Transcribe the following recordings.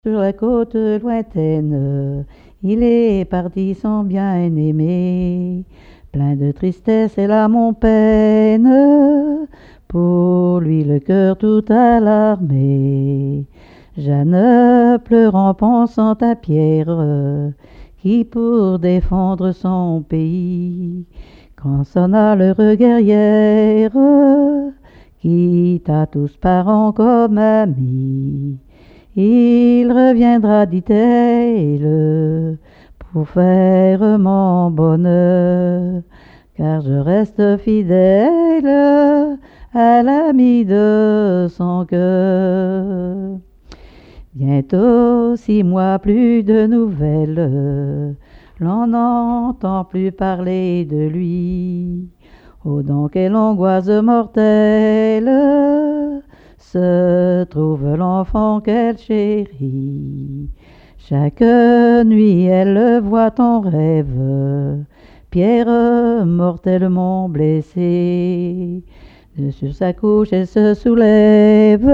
Sur la côte lointaine, il est parti son bien-aimé. Plein de tristesse et là mon peine, pour lui le cœur tout alarmé. Jeanne pleure en pensant à Pierre, qui pour défendre son pays, quand sonna l'heure guerrière, quitta tous parents comme amis. Il reviendra, dit-elle, pour faire mon bonheur, car je reste fidèle à l'ami de son cœur. Bientôt 6 mois, plus de nouvelles, l'on n'entend plus parler de lui. Oh donc quelle angoisse mortelle se trouve l'enfant qu'elle chérit. Chaque nuit elle le voit en rêve, Pierre mortellement blessé. Sur sa couche elle se soulève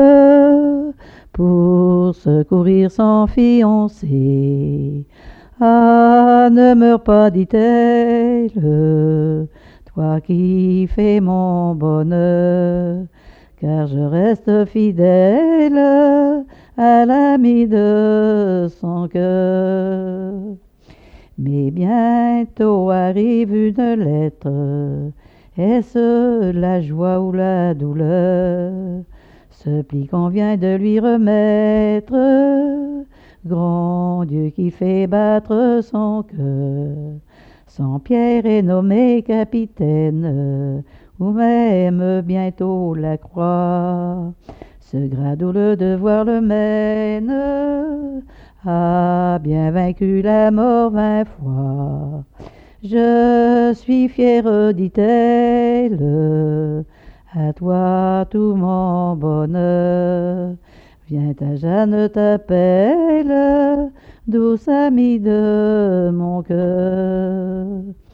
pour secourir son fiancé. Ah, ne meurs pas, dit-elle, toi qui fais mon bonheur, car je reste fidèle à l'ami de son cœur. Mais bientôt arrive une lettre, est-ce la joie ou la douleur? Ce pli qu'on vient de lui remettre, grand Dieu qui fait battre son cœur. Son Pierre est nommé capitaine, ou même bientôt la croix. Ce grade où le devoir le mène a bien vaincu la mort 20 fois. Je suis fière, dit-elle, à toi tout mon bonheur. Viens, ta Jeanne t'appelle, douce amie de mon cœur.